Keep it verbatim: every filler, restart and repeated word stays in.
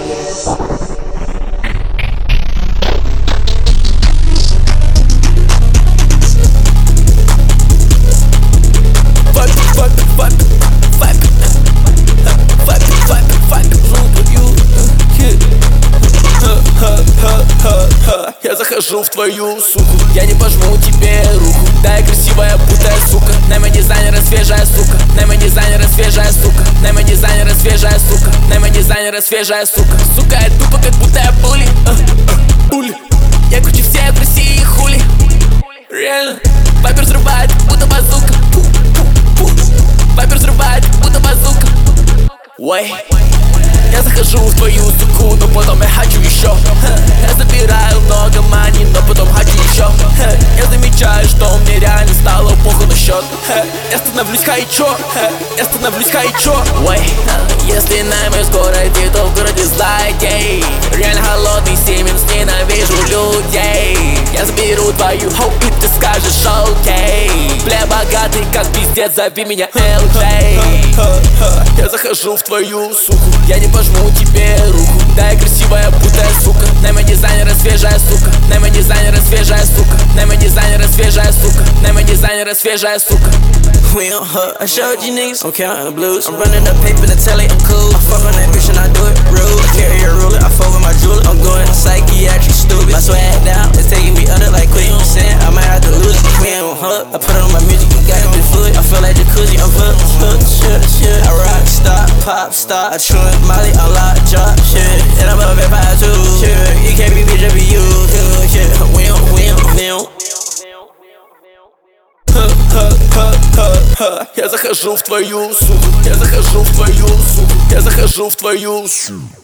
Я захожу в твою суку, я не пожму тебе руку. Да, я красивая, будто сука. Нема дизайнера, свежая сука. Нема дизайнера, свежая сука. Нема дизайнера, свежая сука. Нема дизайнера, свежая сука. Сука, я тупо, как будто я були. Були. Я круче всех в России, хули. Реально. Вайпер взрывает, будто базука. Вайпер взрывает, будто базука. Ой. Я захожу в твою суку, но потом я хочу еще. Я забираю много мани, но потом хочу еще. Я замечаю, что мне реально стало похуй на счет. Я становлюсь хайчо, я становлюсь хайчо. Ой, если наймешь в городе, то в городе злодей. Реально холодный Сименс, ненавижу людей. Я заберу твою хоу, и ты скажешь окей. Бля, богатый как пиздец, зови меня эл джей. Я захожу в твою суку, я не пожму тебе руку. Да, я красивая, будто сука. Нема дизайнера, свежая сука. Нема дизайнера, свежая сука. Нема дизайнера, свежая сука. Нема дизайнера, свежая сука. We on her, I showed you niggas, I'm counting the blues. I'm running the paper to tell it I'm cool. I fuck on that bitch and I do it rude. I carry a ruler, I fuck with my jeweler. I'm going psychiatric stupid. My swag down, it's taking me under like Queen. Saying I might have to lose it. We ain't on her, I put it on my music, you got it with foot. I feel like jacuzzi, I'm hooked, hooked, shit, shit. I rock star, pop star, I chew Molly, I lock drop, shit. And I'm a vampire too, shit. You can't be bitch, I be you, too, shit. We on, we on, we on. Я захожу в твою суку, я захожу в твою суку, я захожу в твою суку.